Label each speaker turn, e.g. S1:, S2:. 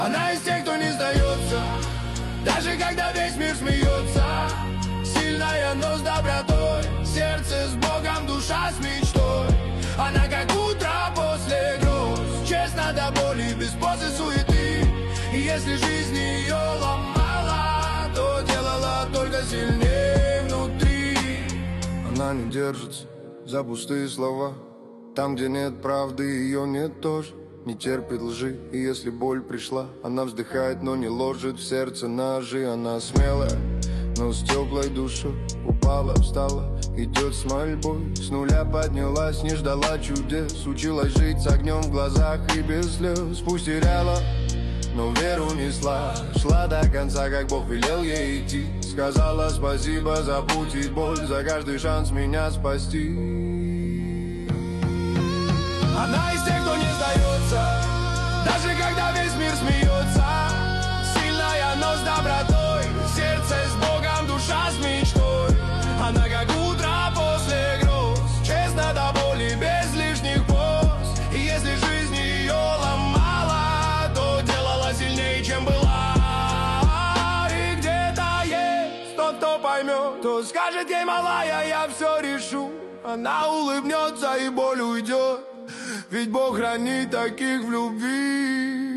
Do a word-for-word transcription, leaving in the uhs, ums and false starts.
S1: Она из тех, кто не сдается, даже когда весь мир смеется. Сильная, но с добротой, сердце с Богом, душа с мечтой. Она как утро после гроз, честно до боли, без позы суеты. И если жизнь ее ломала, то делала только сильнее внутри. Она не держится за пустые слова, там, где нет правды, ее нет тоже. Не терпит лжи, и если боль пришла, она вздыхает, но не ложит в сердце ножи. Она смелая, но с теплой душой, упала, встала, идет с мольбой. С нуля поднялась, не ждала чудес, училась жить с огнем в глазах и без слез. Пусть теряла, но веру несла, шла до конца, как Бог велел ей идти. Сказала спасибо за путь и боль, за каждый шанс меня спасти. Она из тех, кто не сдается, даже когда весь мир смеется. Сильная, но с добротой, сердце с Богом, душа с мечтой. Она как утро после гроз, честно до боли, без лишних поз. И если жизнь ее ломала, то делала сильнее, чем была. И где-то есть тот, кто поймет, кто скажет ей: малая, я все решу. Она улыбнется и боль уйдет, ведь Бог хранит таких в любви.